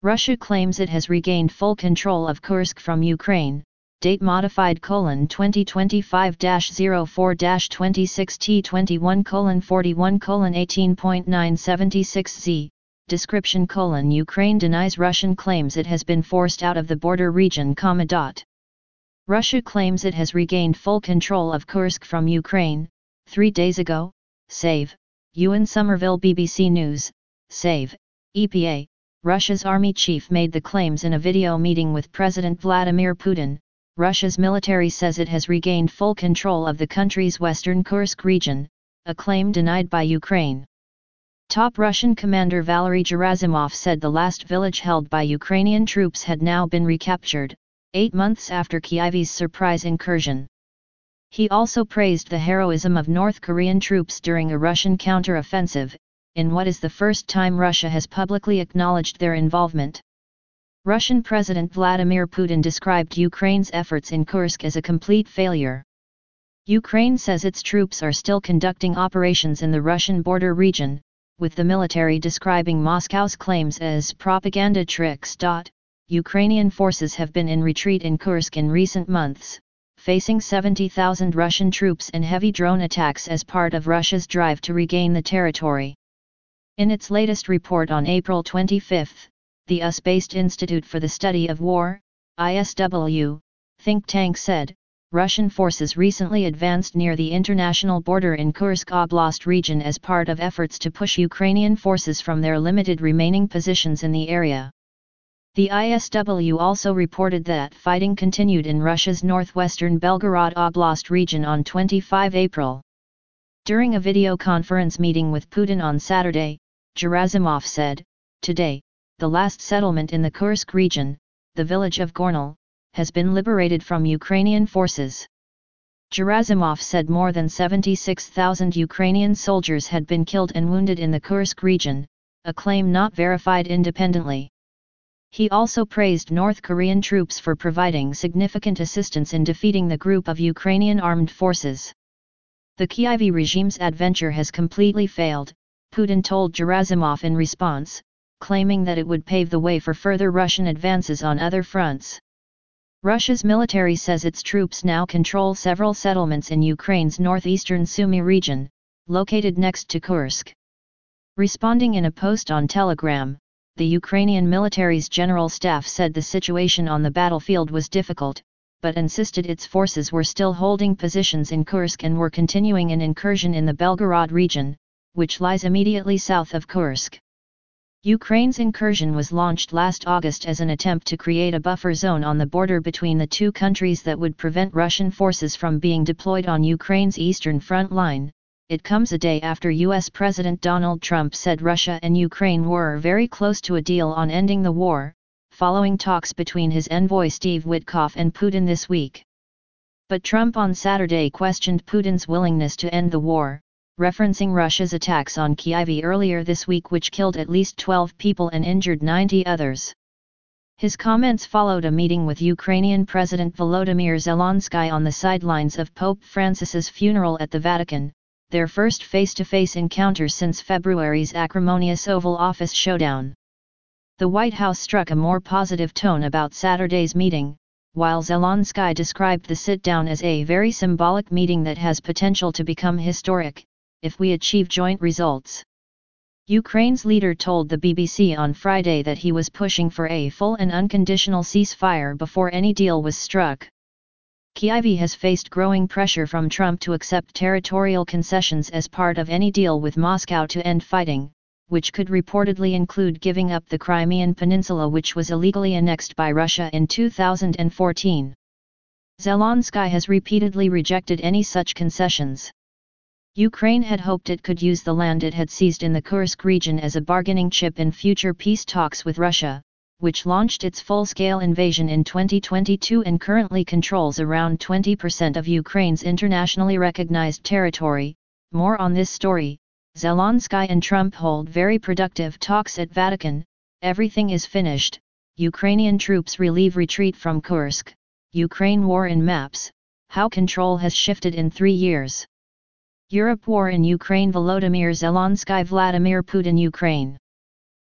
Russia claims it has regained full control of Kursk from Ukraine, date modified: 2025-04-26T21:41:18.976Z, description: Ukraine denies Russian claims it has been forced out of the border region, Russia claims it has regained full control of Kursk from Ukraine, 3 days ago, Save, Ewan Somerville, BBC News, Save, EPA. Russia's army chief made the claims in a video meeting with President Vladimir Putin. Russia's military says it has regained full control of the country's western Kursk region, a claim denied by Ukraine. Top Russian commander Valery Gerasimov said the last village held by Ukrainian troops had now been recaptured, 8 months after Kyiv's surprise incursion. He also praised the heroism of North Korean troops during a Russian counter-offensive, in what is the first time Russia has publicly acknowledged their involvement. Russian President Vladimir Putin described Ukraine's efforts in Kursk as a complete failure. Ukraine says its troops are still conducting operations in the Russian border region, with the military describing Moscow's claims as propaganda tricks. Ukrainian forces have been in retreat in Kursk in recent months, facing 70,000 Russian troops and heavy drone attacks as part of Russia's drive to regain the territory. In its latest report on April 25, the US-based Institute for the Study of War, ISW, think tank said, Russian forces recently advanced near the international border in Kursk Oblast region as part of efforts to push Ukrainian forces from their limited remaining positions in the area. The ISW also reported that fighting continued in Russia's northwestern Belgorod Oblast region on 25 April. During a video conference meeting with Putin on Saturday, Gerasimov said, "Today, the last settlement in the Kursk region, the village of Gornal, has been liberated from Ukrainian forces." Gerasimov said more than 76,000 Ukrainian soldiers had been killed and wounded in the Kursk region, a claim not verified independently. He also praised North Korean troops for providing significant assistance in defeating the group of Ukrainian armed forces. The Kyiv regime's adventure has completely failed, Putin told Gerasimov in response, claiming that it would pave the way for further Russian advances on other fronts. Russia's military says its troops now control several settlements in Ukraine's northeastern Sumy region, located next to Kursk. Responding in a post on Telegram, the Ukrainian military's general staff said the situation on the battlefield was difficult, but insisted its forces were still holding positions in Kursk and were continuing an incursion in the Belgorod region, which lies immediately south of Kursk. Ukraine's incursion was launched last August as an attempt to create a buffer zone on the border between the two countries that would prevent Russian forces from being deployed on Ukraine's eastern front line. It comes a day after U.S. President Donald Trump said Russia and Ukraine were very close to a deal on ending the war, following talks between his envoy Steve Witkoff and Putin this week. But Trump on Saturday questioned Putin's willingness to end the war, referencing Russia's attacks on Kyiv earlier this week, which killed at least 12 people and injured 90 others. His comments followed a meeting with Ukrainian President Volodymyr Zelensky on the sidelines of Pope Francis's funeral at the Vatican, their first face-to-face encounter since February's acrimonious Oval Office showdown. The White House struck a more positive tone about Saturday's meeting, while Zelensky described the sit-down as a very symbolic meeting that has potential to become historic, if we achieve joint results. Ukraine's leader told the BBC on Friday that he was pushing for a full and unconditional ceasefire before any deal was struck. Kyiv has faced growing pressure from Trump to accept territorial concessions as part of any deal with Moscow to end fighting, which could reportedly include giving up the Crimean Peninsula, which was illegally annexed by Russia in 2014. Zelensky has repeatedly rejected any such concessions. Ukraine had hoped it could use the land it had seized in the Kursk region as a bargaining chip in future peace talks with Russia, which launched its full-scale invasion in 2022 and currently controls around 20% of Ukraine's internationally recognized territory. More on this story. Zelensky and Trump hold very productive talks at Vatican. Everything is finished. Ukrainian troops relieve retreat from Kursk. Ukraine war in maps. How control has shifted in 3 years. Europe war in Ukraine. Volodymyr Zelensky, Vladimir Putin, Ukraine.